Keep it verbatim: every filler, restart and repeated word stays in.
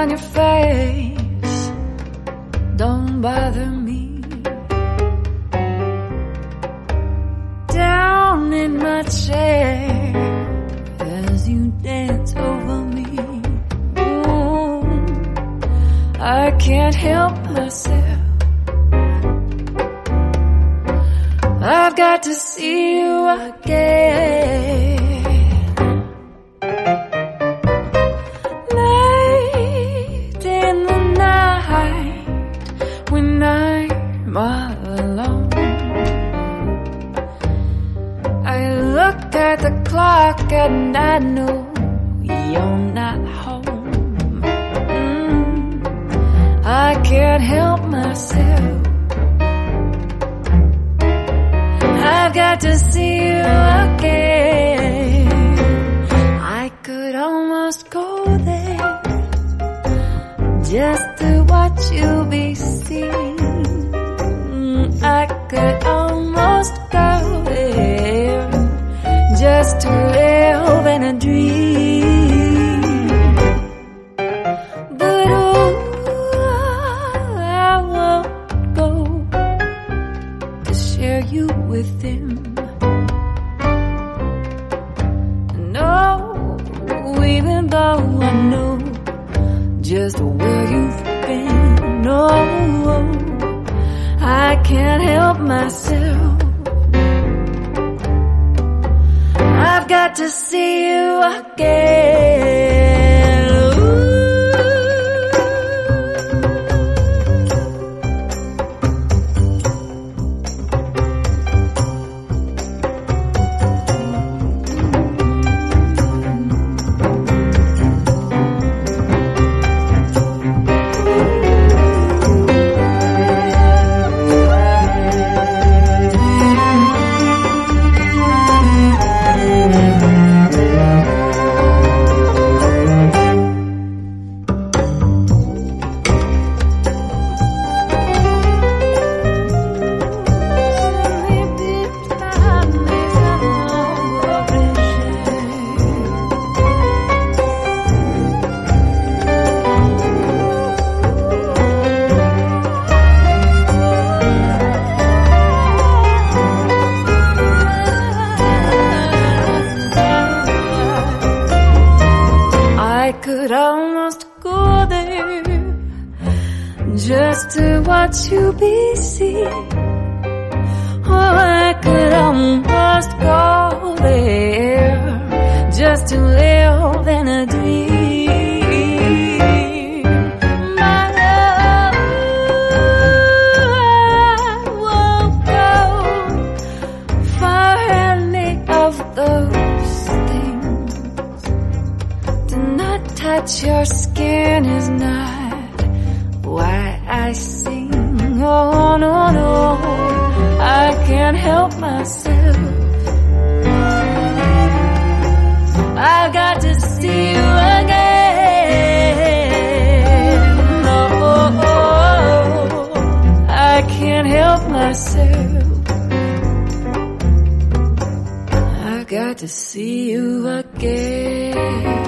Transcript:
on your face don't bother me. Down in my chair as you dance over me, ooh, I can't help myself. I've got to see you again. Late in the night when I'm all alone, I look at the clock and I know you're not home. mm, I can't help myself. I've got to see you again. I could almost go there just to watch you be seen. I could almost go there just to live in a dream. But oh, I won't go to share you with him. No, even though I know just where you've been, no, I can't help myself. I've got to see you again. Ooh. I could almost go there just to watch you be seen. Oh, I could almost go there just to live in a dream. My love, I won't go for any of those things. To not touch your skin is not why I sing. Oh no, no, I can't help myself. I've got to see you again. Oh, I can't help myself. I've got to see you again.